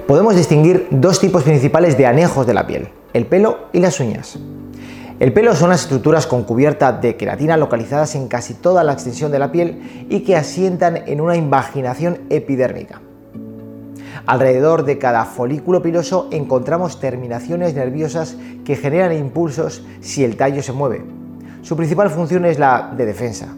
Podemos distinguir dos tipos principales de anejos de la piel: el pelo y las uñas. El pelo son las estructuras con cubierta de queratina localizadas en casi toda la extensión de la piel y que asientan en una invaginación epidérmica. Alrededor de cada folículo piloso encontramos terminaciones nerviosas que generan impulsos si el tallo se mueve. Su principal función es la de defensa.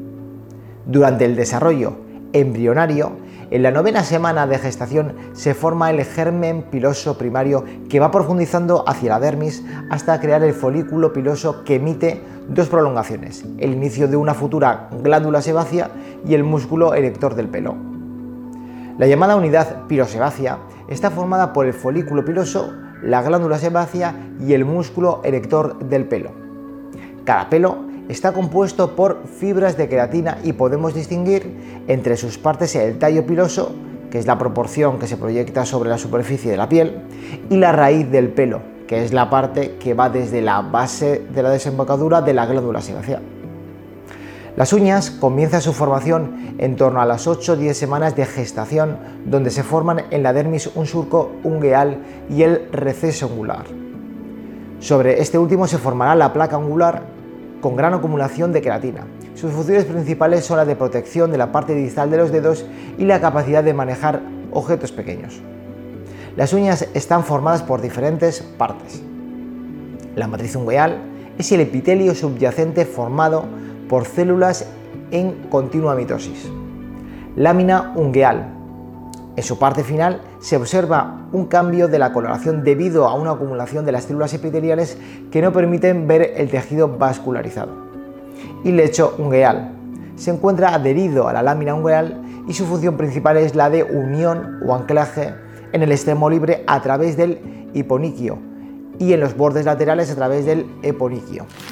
Durante el desarrollo embrionario, en la 9ª semana de gestación se forma el germen piloso primario que va profundizando hacia la dermis hasta crear el folículo piloso que emite dos prolongaciones: el inicio de una futura glándula sebácea y el músculo erector del pelo. La llamada unidad pilosebácea está formada por el folículo piloso, la glándula sebácea y el músculo erector del pelo. Cada pelo está compuesto por fibras de queratina y podemos distinguir entre sus partes el tallo piloso, que es la proporción que se proyecta sobre la superficie de la piel, y la raíz del pelo, que es la parte que va desde la base de la desembocadura de la glándula sebácea. Las uñas comienzan su formación en torno a las 8 o 10 semanas de gestación, donde se forman en la dermis un surco ungueal y el receso ungular. Sobre este último se formará la placa ungular con gran acumulación de queratina. Sus funciones principales son la de protección de la parte distal de los dedos y la capacidad de manejar objetos pequeños. Las uñas están formadas por diferentes partes. La matriz ungueal es el epitelio subyacente formado por células en continua mitosis. Lámina ungueal. En su parte final se observa un cambio de la coloración debido a una acumulación de las células epiteliales que no permiten ver el tejido vascularizado. Y lecho ungueal. Se encuentra adherido a la lámina ungueal y su función principal es la de unión o anclaje en el extremo libre a través del hiponiquio y en los bordes laterales a través del eponiquio.